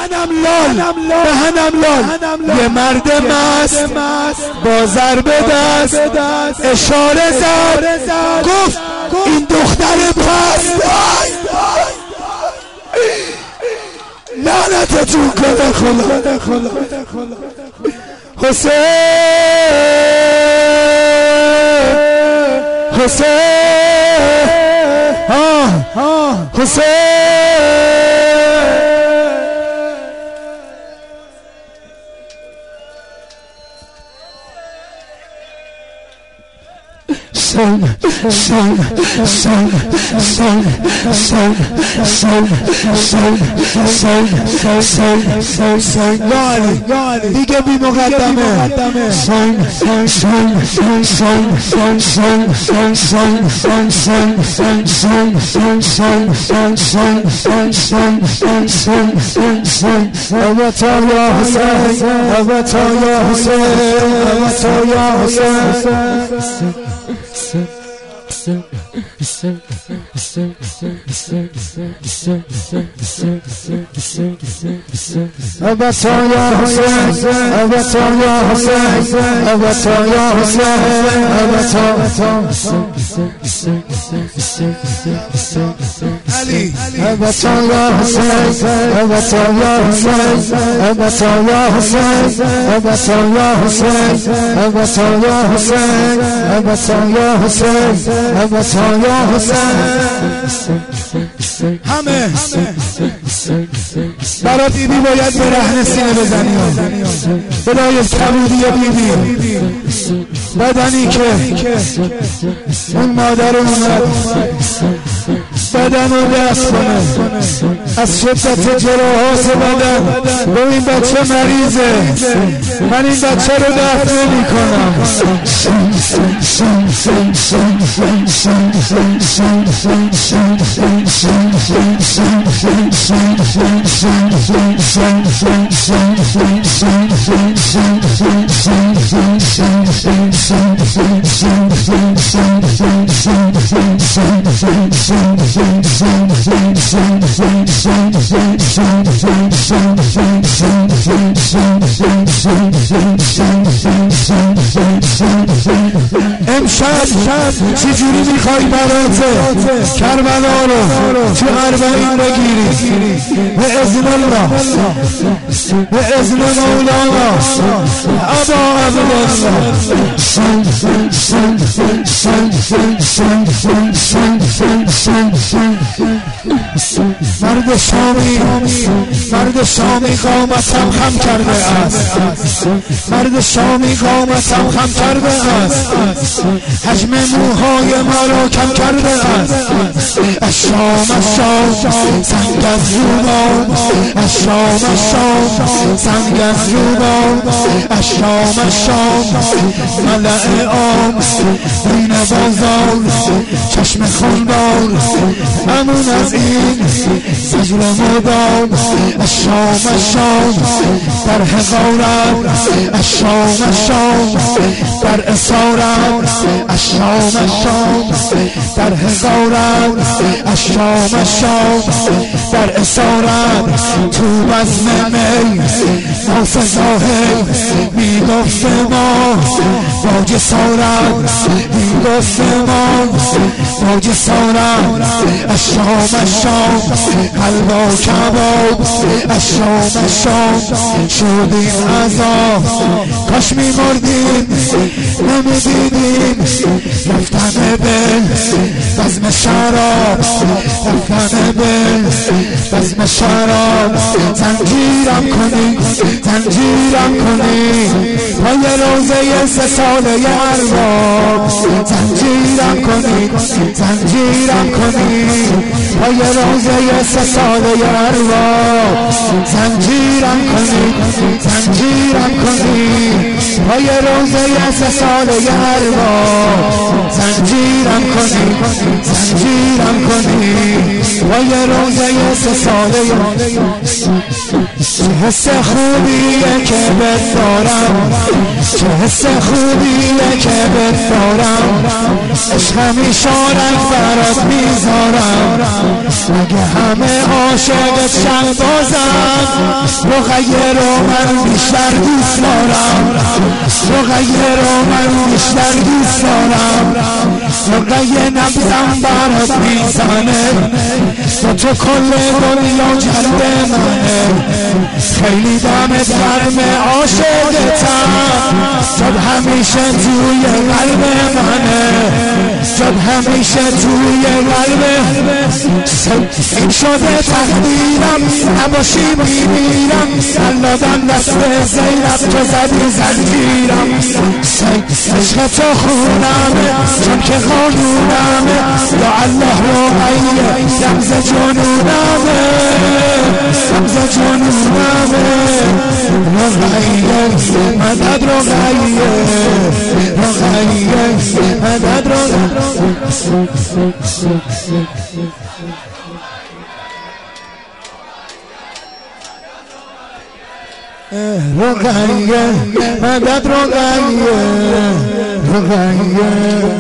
دهنم لال یه مرد مست با ضرب دست اشاره زد گفت این دختر پست لعنتتون کنه خدا حسین دیگه بی مقدمه همه برات بیبی باید به رهن سینه بزنی بلای کبودی بیبی بدنی که اون مادر اومد بدن رو دست کنه از شدت جراحات بدن با این بچه مریضه من این بچه رو دفن نمی کنم امشب چجوری میخوای برات کربلا رو تو 40 بگیری به اذن الله به اذن مولانا ابا عبدالله مرد شامی قامتم خم کرده است مرد شامی قامتم خم کرده است حجم موهای ما را کم کرده است الشام سنگ از روبان الشام سنگ از روبان الشام ملأ عام بین بازار چشم خونبار امون از این سجل مدام الشام در حقارت الشام در اسارت الشام در حقارت الشام در اسارت تو بزم می ناس ظاهر میگفت ما با جسارت میگفت ما با جسارت الشام حلوا کباب الشام شدیم عذاب کاش میمردیم نمیدیدیم رفتن به بزم شراب رفتن به بزم شراب زنجیرم کنی پای روزه 3 ساله ارباب زنجیرم کنی پای روزه 3 ساله ارباب زنجیرم کنی پای روزه 3 ساله ارباب زنجیرم کنی زنجیرم کنی پای روزه 3 ساله چه حس خوبیه که بهت دارم چه حس خوبیه که بهت دارم عشق میشارک برات میذارم مگه همه عاشقت شهبازم رقیه رو من بیشتر دوست دارم رقیه رو من بیشتر دوست دارم رقیه نبزم برات میزنه تو کل دنیا جلب منه خیلی دمت گرم عاشقتم جد همیشه توی قلب منه جد همیشه توی قلب این شده تقدیرم نباشی میمیرم دلادم دست زینب تو زدی زنجیرم عشق تو خونمه چون که قانونمه یا الله رقیه رمز جنونمه رمز جنونمه رقیه مدد رقیه رقیه مدد رقیه رقیه مدد رقیه رقیه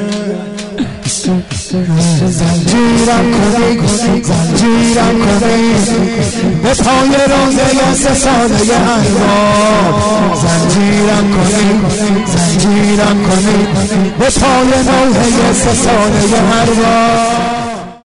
زنجیرم کنی زنجیرم کنی به پای روزه 3 ساله ارباب زنجیرم کنی زنجیرم کنی به پای روزه 3 ساله ارباب